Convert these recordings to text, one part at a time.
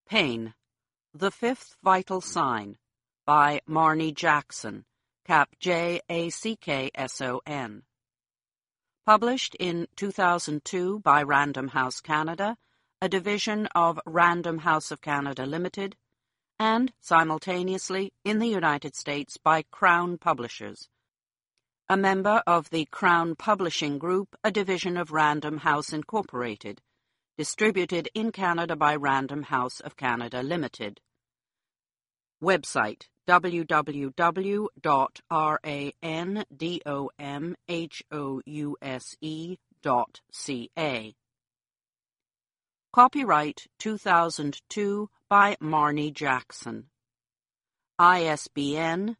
Pain, The Fifth Vital Sign, by Marnie Jackson, Cap Jackson. Published in 2002 by Random House Canada, a division of Random House of Canada Limited, and simultaneously in the United States by Crown Publishers, a member of the Crown Publishing Group, a division of Random House Incorporated, distributed in Canada by Random House of Canada Limited. Website www.randomhouse.ca. Copyright 2002 by Marnie Jackson. ISBN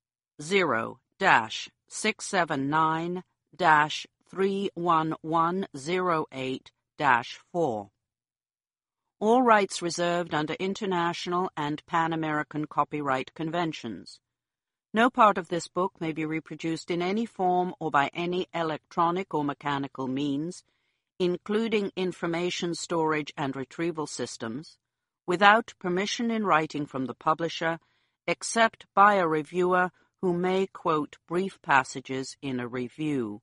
0-679-31108-4. All rights reserved under international and Pan-American copyright conventions. No part of this book may be reproduced in any form or by any electronic or mechanical means, including information storage and retrieval systems, without permission in writing from the publisher, except by a reviewer who may quote brief passages in a review.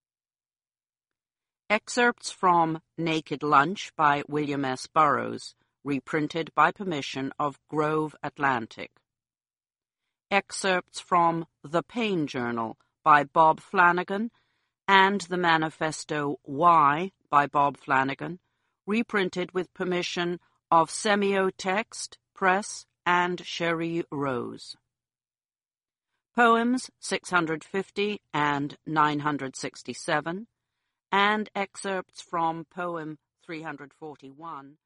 Excerpts from Naked Lunch by William S. Burroughs, reprinted by permission of Grove Atlantic. Excerpts from The Pain Journal by Bob Flanagan and the Manifesto Why by Bob Flanagan, reprinted with permission of Semiotext Press and Cherie Rose. Poems 650 and 967, and excerpts from Poem 341